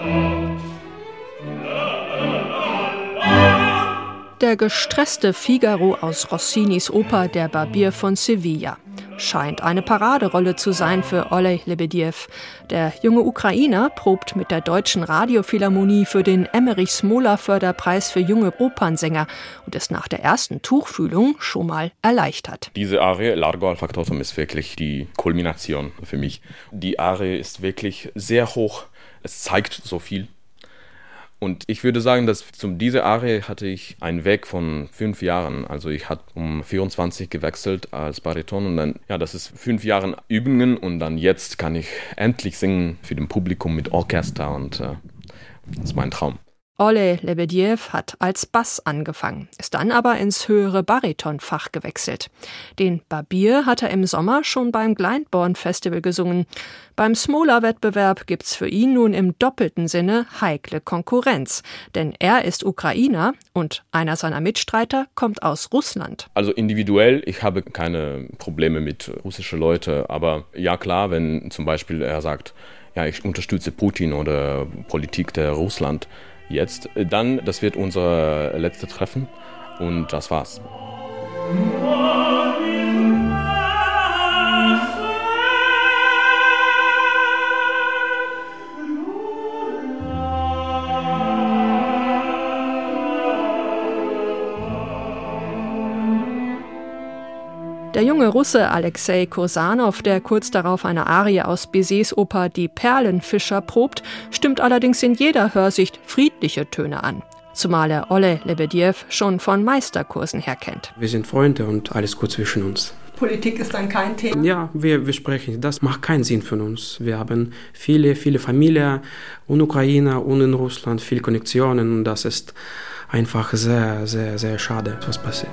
Der gestresste Figaro aus Rossinis Oper Der Barbier von Sevilla scheint eine Paraderolle zu sein für Olej Lebedew. Der junge Ukrainer probt mit der Deutschen Radiophilharmonie für den Emmerich-Smola-Förderpreis für junge Opernsänger und ist nach der ersten Tuchfühlung schon mal erleichtert. Diese Arie, Largo al Factotum, ist wirklich die Kulmination für mich. Die Arie ist wirklich sehr hoch, es zeigt so viel. Und ich würde sagen, dass zu dieser Arie hatte ich einen Weg von 5 Jahren. Also ich hatte um 24 gewechselt als Bariton und dann, das ist 5 Jahre Übungen und dann jetzt kann ich endlich singen für das Publikum mit Orchester und das ist mein Traum. Olej Lebedew hat als Bass angefangen, ist dann aber ins höhere Baritonfach gewechselt. Den Barbier hat er im Sommer schon beim Glyndebourne Festival gesungen. Beim Smola-Wettbewerb gibt's für ihn nun im doppelten Sinne heikle Konkurrenz. Denn er ist Ukrainer und einer seiner Mitstreiter kommt aus Russland. Also individuell, ich habe keine Probleme mit russischen Leuten, aber ja klar, wenn zum Beispiel er sagt, ich unterstütze Putin oder Politik der Russland, jetzt, dann, das wird unser letztes Treffen und das war's. Der junge Russe Alexei Kursanow, der kurz darauf eine Arie aus Bizets Oper Die Perlenfischer probt, stimmt allerdings in jeder Hörsicht friedliche Töne an. Zumal er Olej Lebedew schon von Meisterkursen her kennt. Wir sind Freunde und alles gut zwischen uns. Politik ist dann kein Thema? Ja, wir sprechen. Das macht keinen Sinn für uns. Wir haben viele Familien in Ukraine und in Russland, viele Konnektionen und das ist einfach sehr, sehr, sehr schade, was passiert.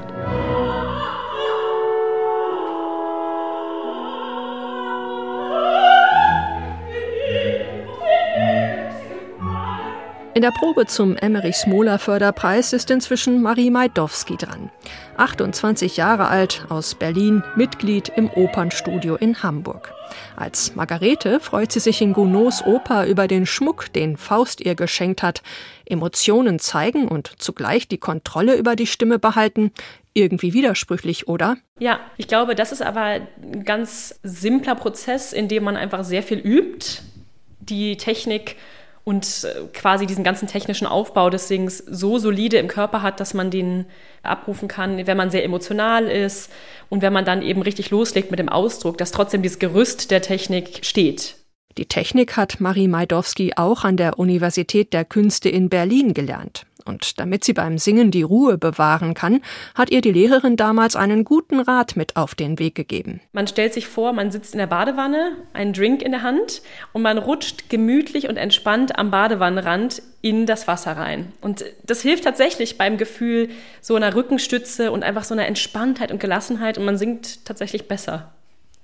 In der Probe zum Emmerich-Smola-Förderpreis ist inzwischen Marie Majdowski dran. 28 Jahre alt, aus Berlin, Mitglied im Opernstudio in Hamburg. Als Margarete freut sie sich in Gounods Oper über den Schmuck, den Faust ihr geschenkt hat. Emotionen zeigen und zugleich die Kontrolle über die Stimme behalten. Irgendwie widersprüchlich, oder? Ja, ich glaube, das ist aber ein ganz simpler Prozess, in dem man einfach sehr viel übt, die Technik und quasi diesen ganzen technischen Aufbau des Sings so solide im Körper hat, dass man den abrufen kann, wenn man sehr emotional ist und wenn man dann eben richtig loslegt mit dem Ausdruck, dass trotzdem dieses Gerüst der Technik steht. Die Technik hat Marie Majdowski auch an der Universität der Künste in Berlin gelernt. Und damit sie beim Singen die Ruhe bewahren kann, hat ihr die Lehrerin damals einen guten Rat mit auf den Weg gegeben. Man stellt sich vor, man sitzt in der Badewanne, einen Drink in der Hand und man rutscht gemütlich und entspannt am Badewannenrand in das Wasser rein. Und das hilft tatsächlich beim Gefühl so einer Rückenstütze und einfach so einer Entspanntheit und Gelassenheit und man singt tatsächlich besser.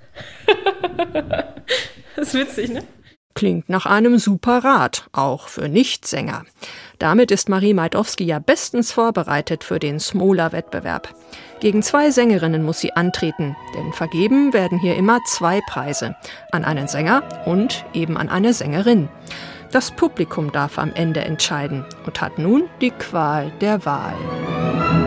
Das ist witzig, ne? Klingt nach einem super Rat, auch für Nichtsänger. Damit ist Marie Majdowski ja bestens vorbereitet für den Smola-Wettbewerb. Gegen 2 Sängerinnen muss sie antreten, denn vergeben werden hier immer 2 Preise. An einen Sänger und eben an eine Sängerin. Das Publikum darf am Ende entscheiden und hat nun die Qual der Wahl.